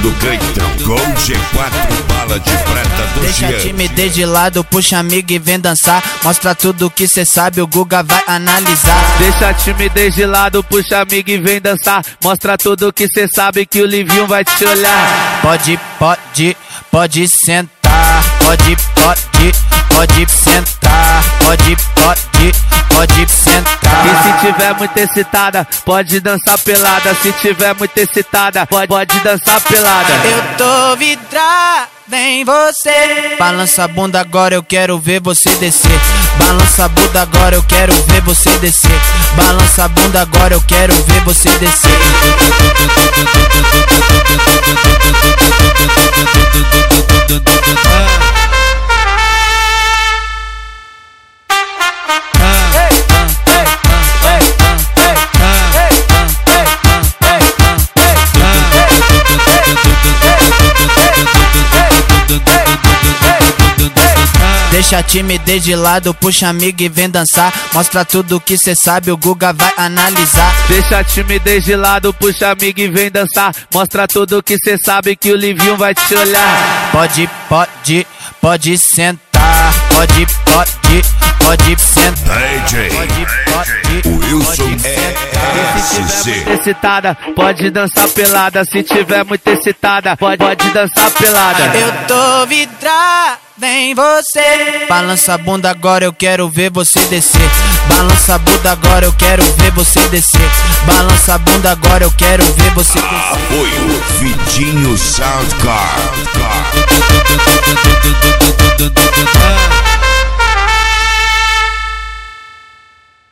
do Cleitão com G4 bala de prata do Deixa a timidez de lado, puxa amigo e vem dançar. Mostra tudo que cê sabe, o Guga vai analisar. Deixa a timidez de lado, puxa amigo e vem dançar. Mostra tudo que cê sabe que o Livinho vai te olhar. Pode sentar. Pode sentar. Pode sentar. E se tiver muito excitada, pode dançar pelada. Se tiver muito excitada, pode dançar pelada. Eu tô vidrada em você. Balança a bunda agora, eu quero ver você descer. Balança a bunda agora, eu quero ver você descer. Balança a bunda agora, eu quero ver você descer. Deixa a timidez de lado, puxa amigo e vem dançar. Mostra tudo que cê sabe, o Guga vai analisar. Deixa a timidez de lado, puxa amigo e vem dançar. Mostra tudo que cê sabe que o Livinho vai te olhar. Pode sentar. Pode sentar. O Wilson Se tiver SC. muito excitada, pode dançar pelada. Se tiver muito excitada, pode dançar pelada. Eu tô vidrada em você. Balança a bunda agora, eu quero ver você descer. Balança a bunda agora, eu quero ver você descer. Balança a bunda agora, eu quero ver você descer. Apoio Vidinho Soundcard.